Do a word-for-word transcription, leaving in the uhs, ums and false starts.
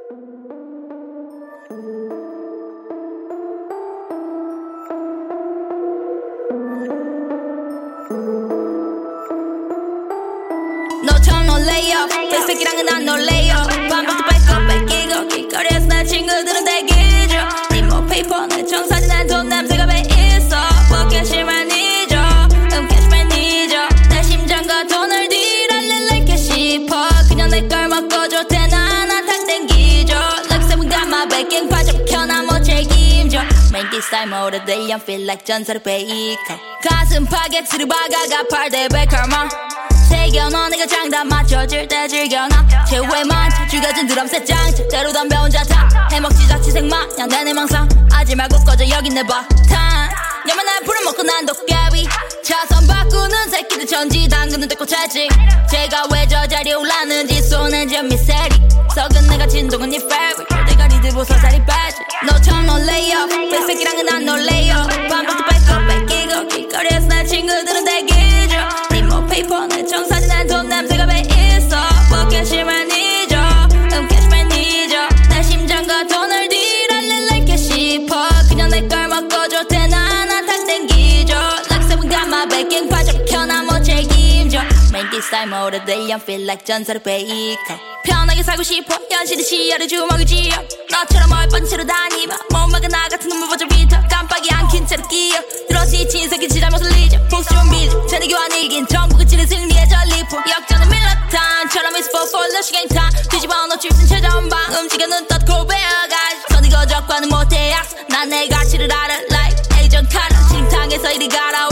너처럼 놀래요 백색이랑은 안 놀래요 반복도 뺏고 뺏기고 길거리에서 내 친구들은 대기죠 네 뭐 페이퍼 내 청사진에 돈 냄새가 배 있어 버켓이만 잊어 음 캐시만 잊어 내 심장과 돈을 뒤랄릴게 싶어 그냥 내 걸 먹어줘 대나 나탁 땡기죠 Like seven got my backing 파잡 켜나 못 책임져 Make this time all day I feel like 전설의 베이커 가슴 파게트를 박아가 팔대 백할마 새겨넣어 내가 장단 맞춰줄 때 즐겨놔 최후의 만차 죽여준 드럼셋 장차 때로 덤벼 혼자 타 해먹지 자취생 마냥 내내 망상 하지 말고 꺼져 여긴 내 박탄 야만 날 부려먹고 난 도깨비 차선 바꾸는 새끼들 천지 당근은 됐고 채찍 제가 왜 저 자리에 올랐는지 손엔 저 미세리 썩은 내가 진동은 네 favorite 대가리들 보서 자리 빠져 너처럼 놀래요 백색이랑은 안 놀래요 반복도 뺏고 뺏기고 길거리에서 내 친구들은 대기죠 네 뭐 페이퍼 내 청사진에 돈 냄새가 배 있어 버켓이만 잊어 음 캐시만 잊어 내 심장과 돈을 뒤랄릴게 싶어 그냥 내 걸 먹어줘 대나 나탁 땡기죠 Like seven got my backing 파잡 켜나 못 책임져 Make this time all the day I feel like 전설의 베이커 편하게 살고 싶어 현실의 시야를 주먹을 쥐어 너처럼 얼빠진 채로 다니마 못 막아 나 같은 놈을 보자 비터 깜빡이 안 킨 채로 끼어 들어시 친석이 지 잘못을 잊어 복수 준비 재내 교환 이긴 정부가 치는 승리의 전리품 역전은 밀러탄처럼 it's for for the game time 뒤집어 놓칠 순 최전방 움직여 눈 떴 고배어가 선이 거적과는 못해 약속 난 내 가치를 알아 like 에이전 칼라 칭탕에서 이리 가라